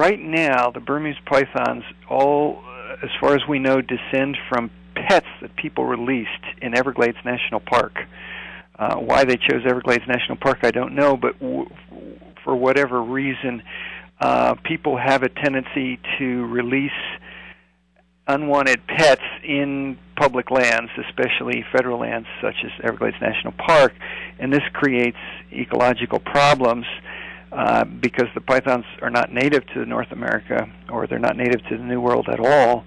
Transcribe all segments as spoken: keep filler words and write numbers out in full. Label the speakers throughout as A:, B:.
A: right now, the Burmese pythons, all, uh, as far as we know, descend from pets that people released in Everglades National Park. Uh, why they chose Everglades National Park, I don't know, but w- for whatever reason, uh, people have a tendency to release unwanted pets in public lands, especially federal lands such as Everglades National Park, and this creates ecological problems uh, because the pythons are not native to North America, or they're not native to the New World at all,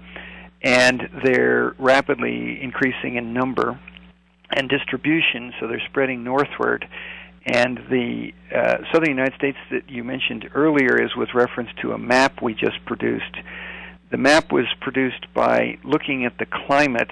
A: and they're rapidly increasing in number and distribution, so they're spreading northward. And the uh, southern United States that you mentioned earlier is with reference to a map we just produced. The map was produced by looking at the climate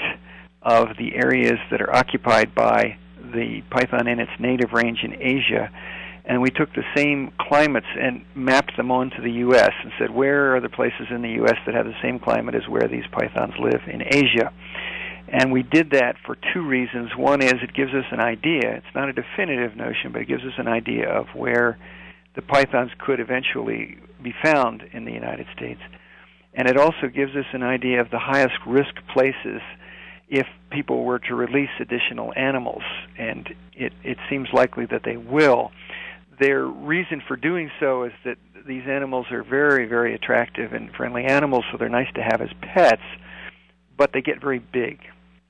A: of the areas that are occupied by the python in its native range in Asia, and we took the same climates and mapped them onto the U S and said, where are the places in the U S that have the same climate as where these pythons live in Asia? And we did that for two reasons. One is it gives us an idea. It's not a definitive notion, but it gives us an idea of where the pythons could eventually be found in the United States. And it also gives us an idea of the highest risk places if people were to release additional animals, and it, it seems likely that they will. Their reason for doing so is that these animals are very, very attractive and friendly animals, so they're nice to have as pets, but they get very big.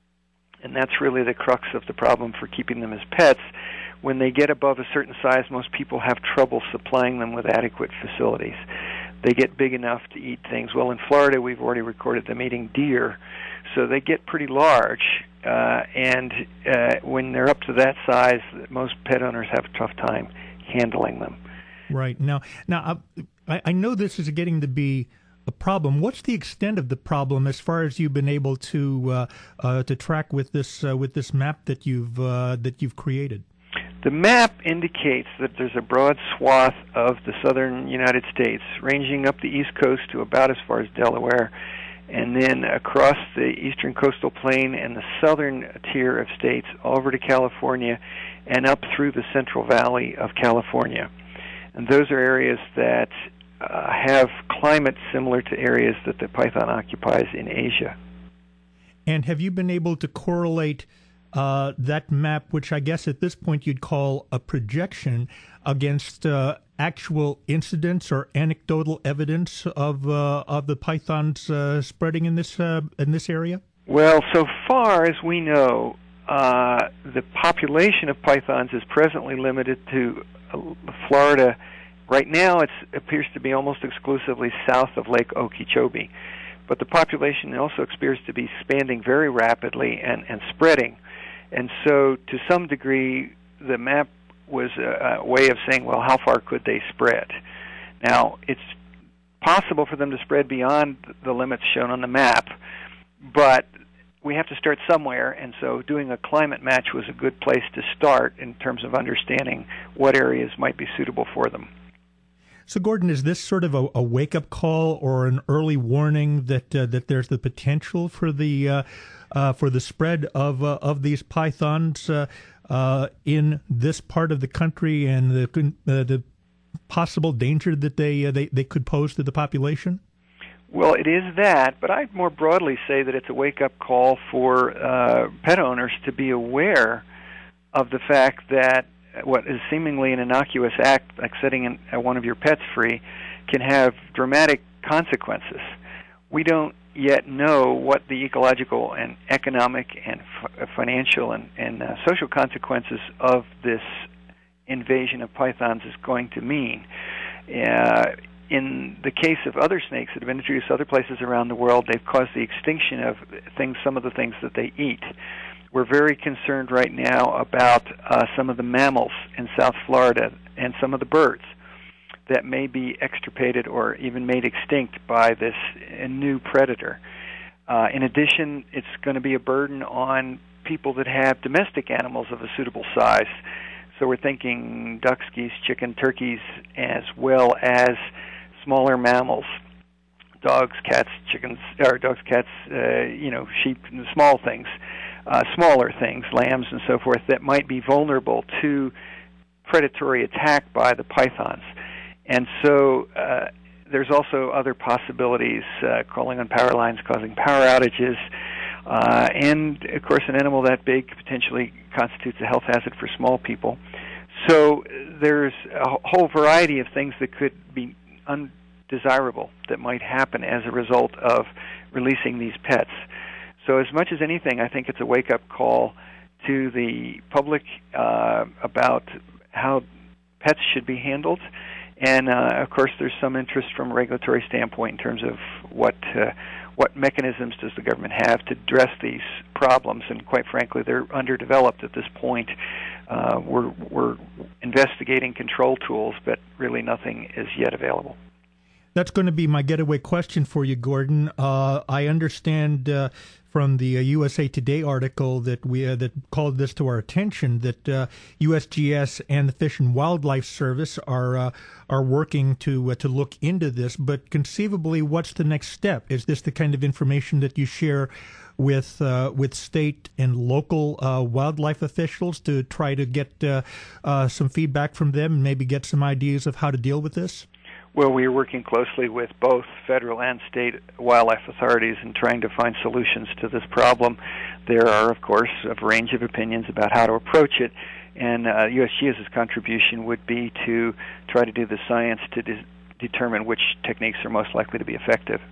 A: And that's really the crux of the problem for keeping them as pets. When they get above a certain size, most people have trouble supplying them with adequate facilities. They get big enough to eat things. Well, in Florida, we've already recorded them eating deer, so they get pretty large. Uh, and uh, when they're up to that size, most pet owners have a tough time handling them.
B: Right. Now, now I, I know this is getting to be a problem. What's the extent of the problem as far as you've been able to uh, uh, to track with this uh, with this map that you've uh, that you've created?
A: The map indicates that there's a broad swath of the southern United States, ranging up the east coast to about as far as Delaware, and then across the eastern coastal plain and the southern tier of states over to California and up through the Central Valley of California. And those are areas that uh, have climate similar to areas that the python occupies in Asia.
B: And have you been able to correlate Uh, that map, which I guess at this point you'd call a projection, against uh, actual incidents or anecdotal evidence of uh, of the pythons uh, spreading in this uh, in this area?
A: Well, so far as we know, uh, the population of pythons is presently limited to uh, Florida. Right now, it appears to be almost exclusively south of Lake Okeechobee, but the population also appears to be expanding very rapidly and, and spreading. And so, to some degree, the map was a, a way of saying, well, how far could they spread? Now, it's possible for them to spread beyond the limits shown on the map, but we have to start somewhere, and so doing a climate match was a good place to start in terms of understanding what areas might be suitable for them.
B: So, Gordon, is this sort of a, a wake-up call or an early warning that uh, that there's the potential for the uh, uh, for the spread of uh, of these pythons uh, uh, in this part of the country, and the uh, the possible danger that they uh, they they could pose to the population?
A: Well, it is that, but I'd more broadly say that it's a wake-up call for uh, pet owners to be aware of the fact that what is seemingly an innocuous act, like setting in, uh, one of your pets free, can have dramatic consequences. We don't yet know what the ecological and economic and f- financial and, and uh, social consequences of this invasion of pythons is going to mean. Uh, in the case of other snakes that have been introduced other places around the world, they've caused the extinction of things, some of the things that they eat. We're very concerned right now about uh, some of the mammals in South Florida and some of the birds that may be extirpated or even made extinct by this new predator. Uh, in addition, it's going to be a burden on people that have domestic animals of a suitable size. So we're thinking ducks, geese, chicken, turkeys, as well as smaller mammals, dogs, cats, chickens, or dogs, cats, uh, you know, sheep, small things. Uh, smaller things, lambs and so forth, that might be vulnerable to predatory attack by the pythons. And so uh, there's also other possibilities, uh, crawling on power lines, causing power outages, uh, and, of course, an animal that big potentially constitutes a health hazard for small people. So there's a whole variety of things that could be undesirable that might happen as a result of releasing these pets. So as much as anything, I think it's a wake-up call to the public uh, about how pets should be handled. And, uh, of course, there's some interest from a regulatory standpoint in terms of what uh, what mechanisms does the government have to address these problems. And, quite frankly, they're underdeveloped at this point. Uh, we're, we're investigating control tools, but really nothing is yet available.
B: That's going to be my getaway question for you, Gordon. Uh, I understand uh, from the uh, U S A Today article that we uh, that called this to our attention that uh, U S G S and the Fish and Wildlife Service are uh, are working to uh, to look into this. But conceivably, what's the next step? Is this the kind of information that you share with uh, with state and local uh, wildlife officials to try to get uh, uh, some feedback from them and maybe get some ideas of how to deal with this?
A: Well, we are working closely with both federal and state wildlife authorities in trying to find solutions to this problem. There are, of course, a range of opinions about how to approach it, and uh, USGS's contribution would be to try to do the science to de- determine which techniques are most likely to be effective.